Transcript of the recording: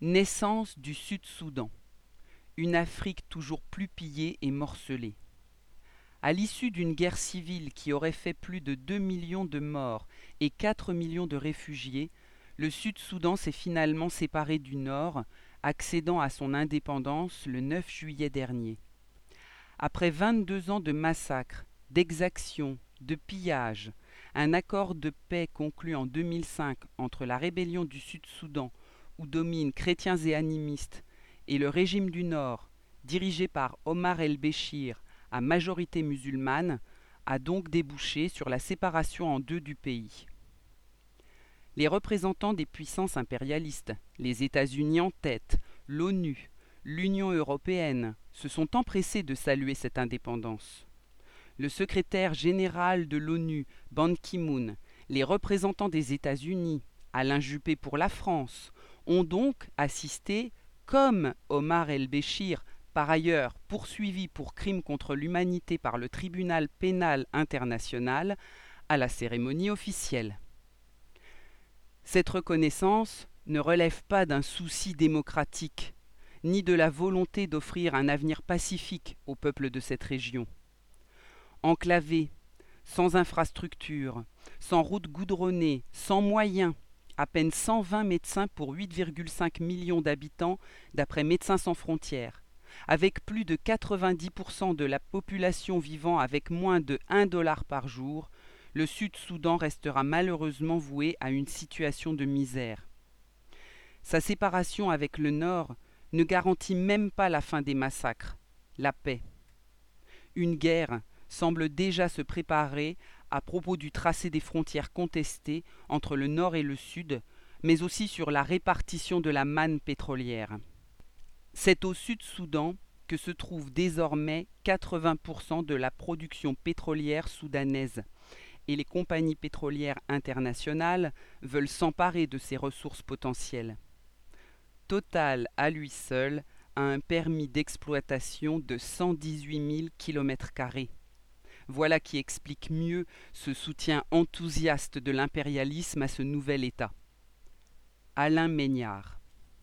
Naissance du Sud-Soudan, une Afrique toujours plus pillée et morcelée. À l'issue d'une guerre civile qui aurait fait plus de 2 millions de morts et 4 millions de réfugiés, le Sud-Soudan s'est finalement séparé du Nord, accédant à son indépendance le 9 juillet dernier. Après 22 ans de massacres, d'exactions, de pillages, un accord de paix conclu en 2005 entre la rébellion du Sud-Soudan, où dominent chrétiens et animistes, et le régime du Nord, dirigé par Omar el-Béchir, à majorité musulmane, a donc débouché sur la séparation en deux du pays. Les représentants des puissances impérialistes, les États-Unis en tête, l'ONU, l'Union européenne, se sont empressés de saluer cette indépendance. Le secrétaire général de l'ONU, Ban Ki-moon, les représentants des États-Unis, Alain Juppé pour la France, ont donc assisté, comme Omar el-Béchir, par ailleurs poursuivi pour crimes contre l'humanité par le tribunal pénal international, à la cérémonie officielle. Cette reconnaissance ne relève pas d'un souci démocratique, ni de la volonté d'offrir un avenir pacifique au peuple de cette région. Enclavés, sans infrastructures, sans routes goudronnées, sans moyens, à peine 120 médecins pour 8,5 millions d'habitants d'après Médecins sans frontières, avec plus de 90% de la population vivant avec moins de 1 dollar par jour, le Sud-Soudan restera malheureusement voué à une situation de misère. Sa séparation avec le Nord ne garantit même pas la fin des massacres, la paix. Une guerre semble déjà se préparer à propos du tracé des frontières contestées entre le Nord et le Sud, mais aussi sur la répartition de la manne pétrolière. C'est au Sud-Soudan que se trouve désormais 80% de la production pétrolière soudanaise, et les compagnies pétrolières internationales veulent s'emparer de ces ressources potentielles. Total, à lui seul, a un permis d'exploitation de 118 000 km². Voilà qui explique mieux ce soutien enthousiaste de l'impérialisme à ce nouvel État. Alain Maynard.